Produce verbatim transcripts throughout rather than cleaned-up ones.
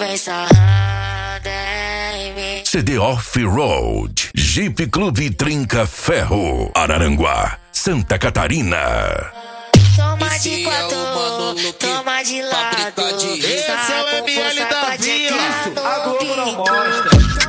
vem sarrando em mim. C D Off-Road, Jeep Clube Trinca Ferro, Araranguá, Santa Catarina. Toma de quatro, toma de lado. Esse é o M L da Vila. A Globo não mostra.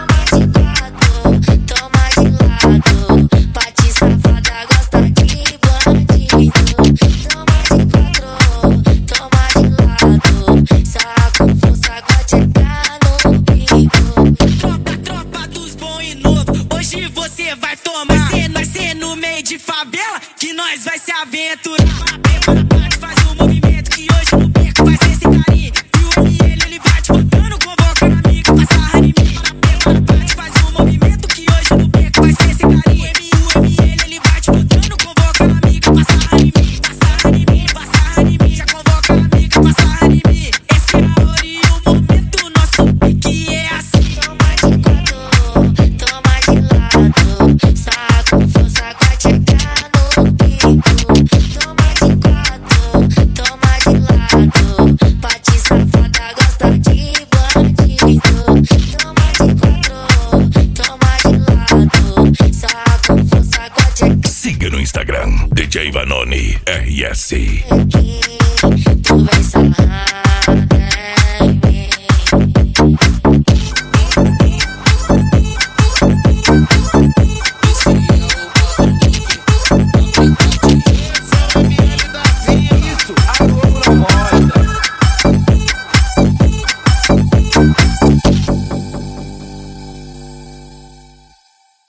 Toma de lado, pati safada gosta de bandido. Toma de quatro, toma de lado, saco força guateca no bico. Tropa, tropa dos bons e novos, hoje você vai tomar. Cê nascer no meio de favela, que nós vai se aventurar. Prepara, parte, faz o movimento, que hoje no beco vai ser sem carinho. E o M L ele vai te botando, convoca amigo, passa a em mim. Prepara, parte, faz o movimento, que hoje no beco vai ser sem carinho. O M L ele vai te botando, convoca amigo, passa a em mim. Passa a em mim, passa a em mim, já convoca amigo, passa a em mim. Esse é a hora e o momento, nosso pique é assim. Toma de quatro, toma de lado, saco força guateca no bico. Toma de quatro, toma de lado, pati safada gosta de bandido. Toma de quatro, toma de lado, saco força guateca. Siga no Instagram, D J Vanoni R S. Tu vem sarrando